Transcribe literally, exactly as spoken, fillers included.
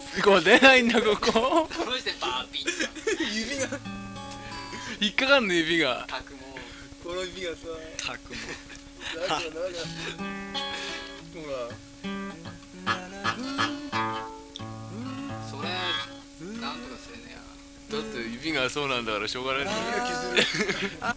ここ出ないんだここどうしてパーピッ指が引っかかんの指がタクもこの指がさたくもなんかなんかほらそれなんとかせえねやだって指がそうなんだからしょうがないんだよ指が削る